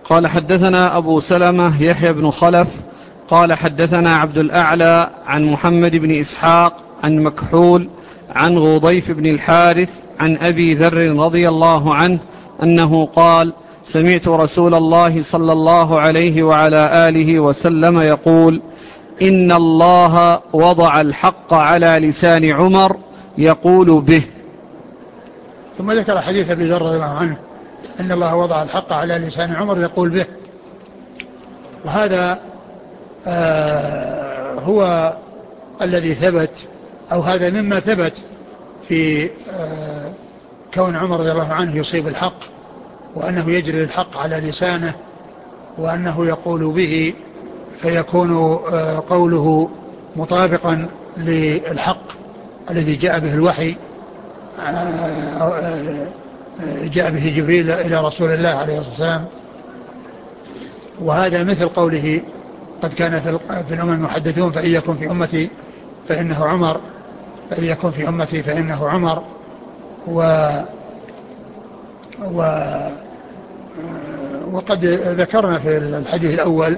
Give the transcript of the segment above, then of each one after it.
قال حدثنا أبو سلمة يحيى بن خلف قال حدثنا عبد الأعلى عن محمد بن إسحاق عن مكحول عن غضيف بن الحارث عن أبي ذر رضي الله عنه أنه قال: سمعت رسول الله صلى الله عليه وعلى آله وسلم يقول: إن الله وضع الحق على لسان عمر يقول به. ثم ذكر حديث أبي ذر رضي الله عنه إن الله وضع الحق على لسان عمر يقول به. وهذا هو الذي ثبت، أو هذا مما ثبت في كون عمر رضي الله عنه يصيب الحق، وأنه يجري الحق على لسانه، وأنه يقول به، فيكون قوله مطابقا للحق الذي جاء به الوحي، جاء به جبريل إلى رسول الله عليه الصلاة والسلام. وهذا مثل قوله: قد كان في الأمم المحدثون فإن يكن في أمتي فإنه عمر، فإن يكن في أمتي فإنه عمر. وقد ذكرنا في الحديث الأول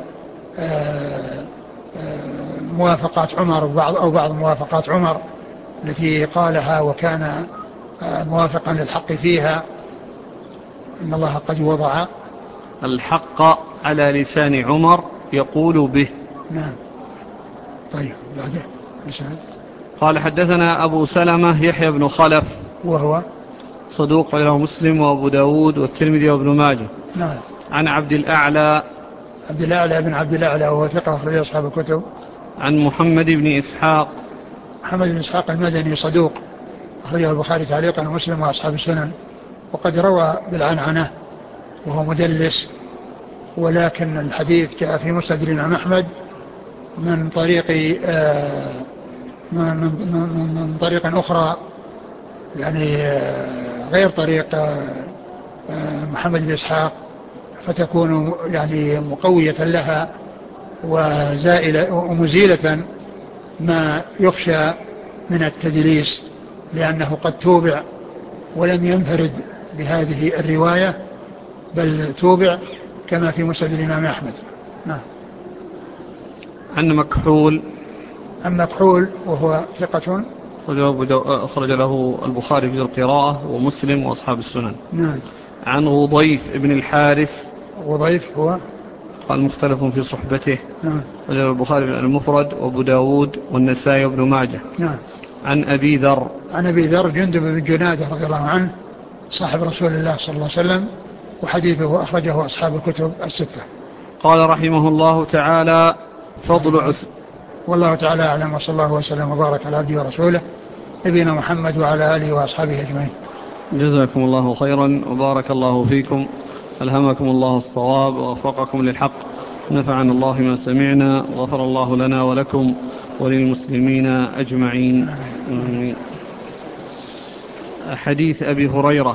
موافقات عمر أو بعض موافقات عمر التي قالها وكان موافقا للحق فيها. إن الله قد وضع الحق على لسان عمر يقول به. نعم. طيب بعده مثال. قال حدثنا أبو سلمة يحيى بن خلف وهو صدوق له مسلم وأبو داود والترمذي وابن ماجه. نعم. عن عبد الأعلى بن عبد الأعلى وهو ثقة أخرج أصحاب الكتب. عن محمد بن إسحاق. محمد بن إسحاق المدني صدوق أخرجه البخاري تعليقا ومسلم وأصحاب السنن، وقد روى بالعنعنة وهو مدلس، ولكن الحديث جاء في مسند الإمام أحمد من طريق من طريق أخرى، يعني غير طريق محمد بن إسحاق، فتكون يعني مقوية لها وزائلة ومزيلة ما يخشى من التدليس، لأنه قد توبع ولم ينفرد بهذه الرواية، بل توبع كما في مسند الإمام أحمد. نعم. عن مكحول. عن مكحول وهو ثقة أخرج له البخاري في القراءة ومسلم وأصحاب السنن. نعم. عن غضيف ابن الحارث. غضيف هو قال مختلف في صحبته. نعم. أخرج البخاري المفرد وأبو داود والنسائي وابن ماجه. نعم. عن أبي ذر. عن أبي ذر جندب بن جنادة رضي الله عنه صاحب رسول الله صلى الله عليه وسلم، وحديثه أخرجه أصحاب الكتب الستة. قال رحمه الله تعالى: فضل والله تعالى أعلم، وصلى الله وسلم وبارك على عبده ورسوله نبينا محمد وعلى آله وأصحابه أجمعين. جزاكم الله خيرا وبارك الله فيكم، ألهمكم الله الصواب ووفقكم للحق، نفعنا الله ما سمعنا، غفر الله لنا ولكم وللمسلمين أجمعين. حديث أبي هريرة.